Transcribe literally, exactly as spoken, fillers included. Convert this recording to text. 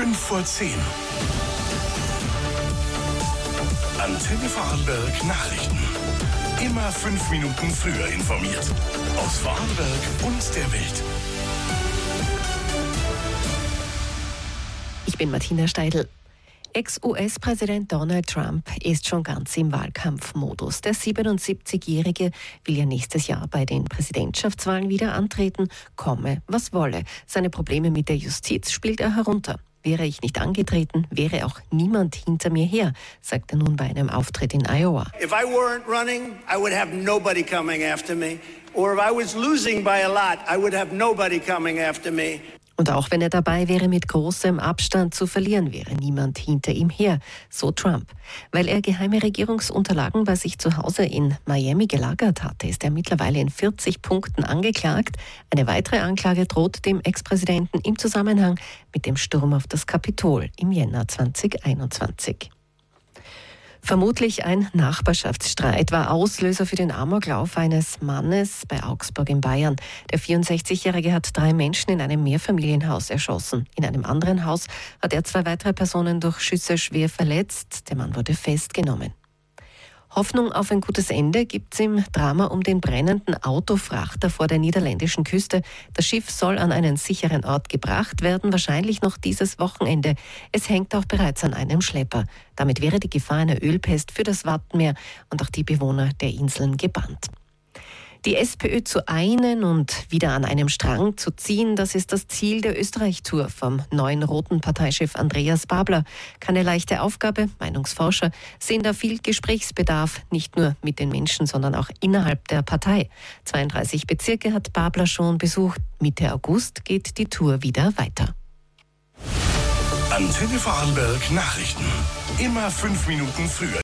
fünf vor zehn. Antenne Vorarlberg Nachrichten. Immer fünf Minuten früher informiert. Aus Vorarlberg und der Welt. Ich bin Martina Steidl. Ex-U S-Präsident Donald Trump ist schon ganz im Wahlkampfmodus. Der siebenundsiebzigjährige will ja nächstes Jahr bei den Präsidentschaftswahlen wieder antreten, komme was wolle. Seine Probleme mit der Justiz spielt er herunter. Wäre ich nicht angetreten, wäre auch niemand hinter mir her, sagt er nun bei einem Auftritt in Iowa. If I weren't running, I would have nobody coming after me. Or if I was losing by a lot, I would have nobody coming after me. Und auch wenn er dabei wäre, mit großem Abstand zu verlieren, wäre niemand hinter ihm her, so Trump. Weil er geheime Regierungsunterlagen bei sich zu Hause in Miami gelagert hatte, ist er mittlerweile in vierzig Punkten angeklagt. Eine weitere Anklage droht dem Ex-Präsidenten im Zusammenhang mit dem Sturm auf das Kapitol im Jänner zweitausendeinundzwanzig. Vermutlich ein Nachbarschaftsstreit war Auslöser für den Amoklauf eines Mannes bei Augsburg in Bayern. Der vierundsechzigjährige hat drei Menschen in einem Mehrfamilienhaus erschossen. In einem anderen Haus hat er zwei weitere Personen durch Schüsse schwer verletzt. Der Mann wurde festgenommen. Hoffnung auf ein gutes Ende gibt's im Drama um den brennenden Autofrachter vor der niederländischen Küste. Das Schiff soll an einen sicheren Ort gebracht werden, wahrscheinlich noch dieses Wochenende. Es hängt auch bereits an einem Schlepper. Damit wäre die Gefahr einer Ölpest für das Wattenmeer und auch die Bewohner der Inseln gebannt. Die SPÖ zu einen und wieder an einem Strang zu ziehen, das ist das Ziel der Österreich-Tour vom neuen roten Parteichef Andreas Babler. Keine leichte Aufgabe, Meinungsforscher sehen da viel Gesprächsbedarf, nicht nur mit den Menschen, sondern auch innerhalb der Partei. zweiunddreißig Bezirke hat Babler schon besucht. Mitte August geht die Tour wieder weiter. Antenne Vorarlberg Nachrichten. Immer fünf Minuten früher.